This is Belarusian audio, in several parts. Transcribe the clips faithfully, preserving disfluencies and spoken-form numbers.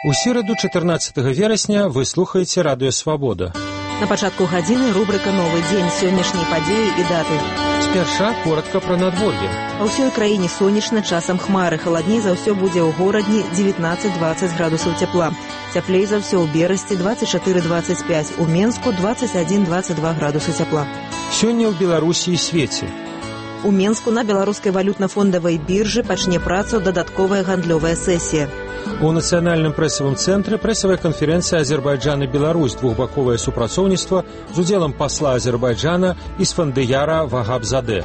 У сераду чатырнаццатага верасня вы слухаеце радыё «Свабода». На пачатку гадзіны рубрика «Новы дзень», сённяшнія падзеі і даты. Спярша коротка пра надвор'е. Па ўсёй краіне сонечна, часам хмары. Халадней за ўсё будзе ў горадні дзевятнаццаць-дваццаць градусаў цяпла. Цяплей за ўсё ў Берасці дваццаць чатыры дваццаць пяць, у Менску дваццаць адзін дваццаць два градусы цяпла. Сёння ў Беларусі і свеце. У Менску на беларускай валютна-фондавай біржы пачне працу дадатковая гандлёвая сесія. У нацыянальным прэсавым цэнтры прэсавая канферэнцыя Азербайджан і Беларусь, двухбаковае супрацоўніцтва з удзелам пасла Азербайджана Исфандияра Вагабзаде.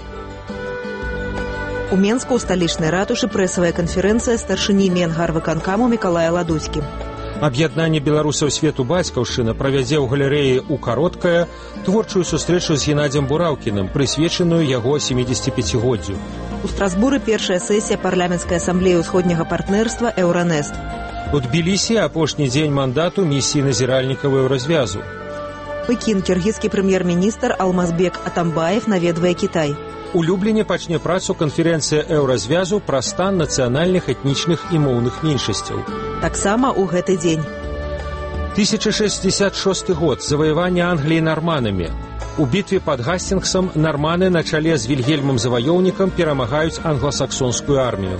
У Менску ў сталічнай ратушы прэсавая канферэнцыя старшыні Менгарвыканкаму Мікалая Ладуцькі. Аб'яднанне беларусаў свету бацькаўшчына правядзе ў галерэі ў Кароткая творчую сустрэчу з Геннадзем Бураўкіным, прысвечаную яго семідзесятіпяцігоддзю. У Страсбуры першая сесія парламенцкай асамблеі ўсходняга партнерства «Еўранест». У Тбілісі апошні дзень мандату місіі назіральнікаў Еўразвязу. Пекін кіргізскі прэм'ер-міністр Алмазбек Атамбаев наведвае Кітай. У Любліне пачне працу канферэнцыя Еўразвязу пра стан нацыянальных, этнічных і моўных меншасцяў. Таксама ў гэты дзень. тысяча шэсцьдзесят шосты год. Заваяванне Англіі нарманамі. У бітве пад Гасцінгсам нарманы на чале з Вільгельмам Заваёўнікам перамагаюць англасаксонскую армію.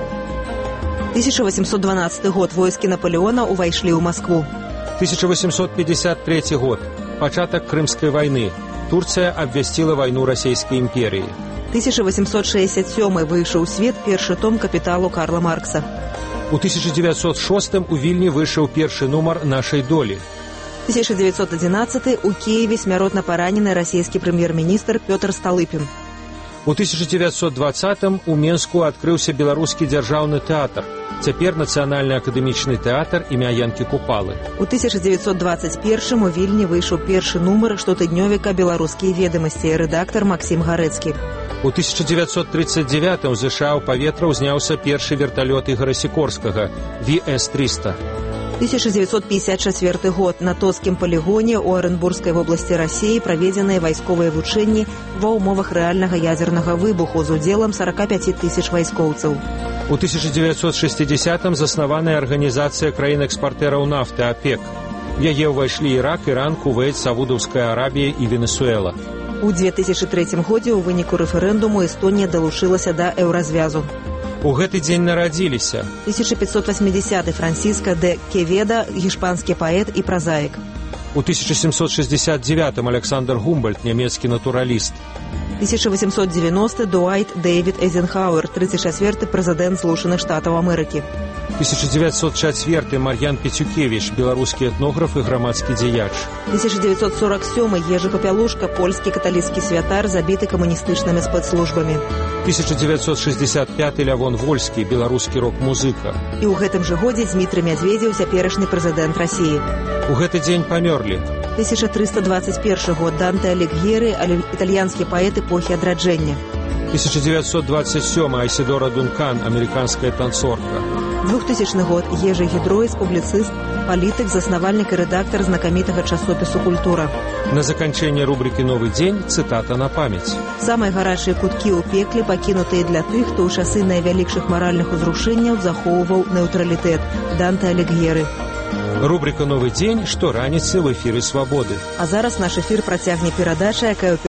тысяча восемьсот дванадцаты год. Войскі Наполеона ўвайшлі ў Маскву. тысяча восемьсот пятьдесят третий год. Пачатак Крымскай вайны. Турцыя абвясціла вайну расійскай імперіі. тысяча восемьсот шэсцьдзесят сёмы выйшаў у свет першы том «Капіталу» Карла Маркса. У тысяча девятьсот шостым у Вільні выйшаў першы нумар «Нашай долі». тысяча девятьсот одиннадцатый у Киеве смяротна паранены расійскі прэм'ер-міністр Пётр Сталыпін. У тысяча девятьсот двадцатым у Менску адкрыўся беларускі дзяржаўны тэатр, цяпер нацыянальны акадэмічны тэатр імя Янкі Купалы. У тысяча девятьсот двадцать первым у Вільні выйшаў першы нумар штотыднёвіка «Беларускія ведамасці», рэдактар Максім Гарэцкі. У тысяча девятьсот тридцать девятым у ЗША ў паветра ўзняўся першы верталёт Ігара Сікорскага Ви Эс триста. тысяча девятьсот пятьдесят четвёрты год. На Тоцкім палігоне ў Арэнбургскай вобласці Расіі праведзеныя вайсковыя вучэнні ва ўмовах рэальнага ядзернага выбуху з удзелам сорок пять тысяч вайскоўцаў. У тысяча девятьсот шестидесятым заснаваная арганізацыя краін-экспартэраў нафты ОПЕК. В яе ўвайшлі Ірак, Іран, Кувейт, Саудаўская Арабія і Венесуэла. У две тысячи третьем годзе ў выніку рэферэндуму Эстонія далучылася да Еўразвязу. У гэты дзень нарадзіліся тысяча пятьсот восьмидесятый Франциско де Кеведа, гішпанскі паэт і празаік. У тысяча семьсот шестьдесят девятым Александр Гумбольдт, нямецкі натураліст. тысяча восемьсот девяностый Дуайт Дэвід Эйзенхауэр, тридцать четвёрты прэзідэнт Злучаных Штатаў Амерыкі. тысяча девятьсот четвёрты Мар'ян Пецюкевіч, беларускі этнограф і грамадскі дзеяч. тысяча девятьсот сорок сёмый Ежы Папялушка, польскі каталіцкі святар, забіты камуністычнымі спецслужбамі. тысяча девятьсот шестьдесят пятый Лявон Вольскі, беларускі рок-музыка. І ў гэтым жа годзе Дмітрый Мядзведзеў, цяперашні прэзідэнт Расіі. У гэты дзень памёрлі тысяча триста двадцать первый год. Данте Аліг'ері, італьянскі паэт эпохі адраджэння. тысяча девятьсот двадцать сёмый Айседора Дункан, амерыканская танцорка. двухтысячный год. Ежы Гідроіс, публіцыст, палітык, заснавальнік і рэдактар знакамітага часопісу «Культура». На заканчэнне рубрики «Новы дзень» цытата на памяць. Самыя гарачыя куткі ў пекле пакінутыя для тых, хто ў часы найвялікшых маральных узрушэнняў захоўваў нейтралітэт. Данте Аліг'ері. Рубрика «Новы дзень» штораніцы ў эфіры «Свабоды». А зараз наш эфір працягне перадача, якая